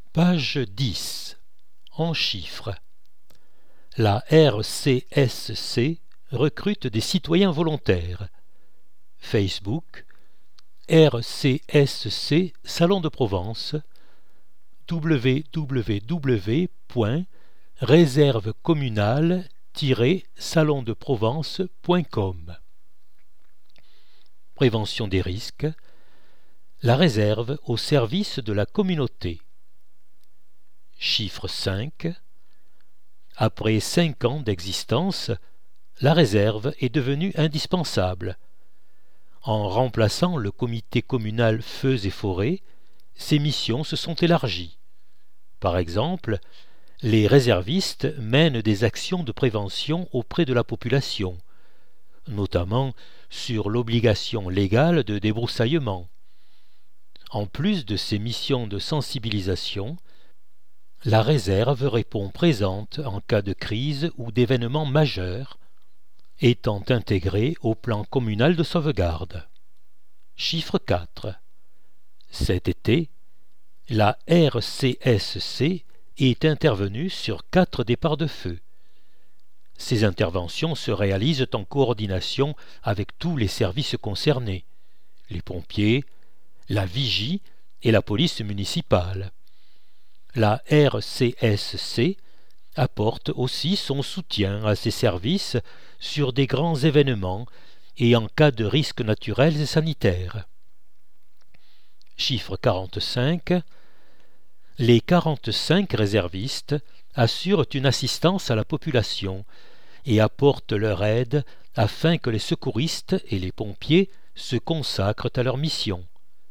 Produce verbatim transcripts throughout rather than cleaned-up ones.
Page dix. En chiffres. La R C S C recrute des citoyens volontaires. Facebook, R C S C Salon de Provence, w w w point réserve communale tiret salon de provence point com. Prévention des risques. La réserve au service de la communauté. Chiffre cinq. Après cinq ans d'existence, la réserve est devenue indispensable. En remplaçant le comité communal Feux et Forêts, ses missions se sont élargies. Par exemple, les réservistes mènent des actions de prévention auprès de la population, notamment sur l'obligation légale de débroussaillement. En plus de ces missions de sensibilisation, la réserve répond présente en cas de crise ou d'événement majeur, étant intégrée au plan communal de sauvegarde. Chiffre quatre. Cet été, la R C S C est intervenue sur quatre départs de feu. Ces interventions se réalisent en coordination avec tous les services concernés, les pompiers, la vigie et la police municipale. La R C S C apporte aussi son soutien à ces services sur des grands événements et en cas de risques naturels et sanitaires. Chiffre quarante-cinq. Les quarante-cinq réservistes assurent une assistance à la population et apportent leur aide afin que les secouristes et les pompiers se consacrent à leur mission.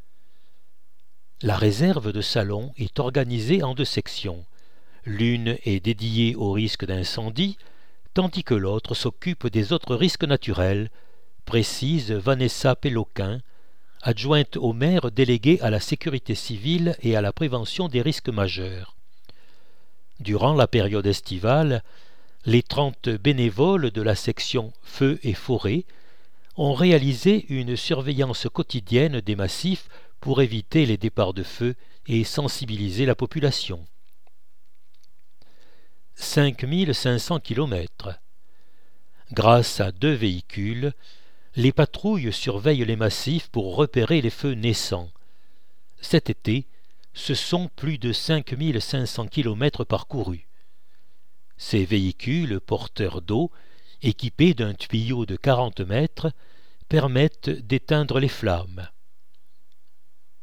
La réserve de Salon est organisée en deux sections. L'une est dédiée au risque d'incendie, tandis que l'autre s'occupe des autres risques naturels, précise Vanessa Péloquin, adjointe au maire déléguée à la sécurité civile et à la prévention des risques majeurs. Durant la période estivale, les trente bénévoles de la section Feux et Forêts ont réalisé une surveillance quotidienne des massifs pour éviter les départs de feu et sensibiliser la population. cinq mille cinq cents kilomètres. Grâce à deux véhicules, les patrouilles surveillent les massifs pour repérer les feux naissants. Cet été, ce sont plus de cinq mille cinq cents kilomètres parcourus. Ces véhicules porteurs d'eau, équipés d'un tuyau de quarante mètres, permettent d'éteindre les flammes.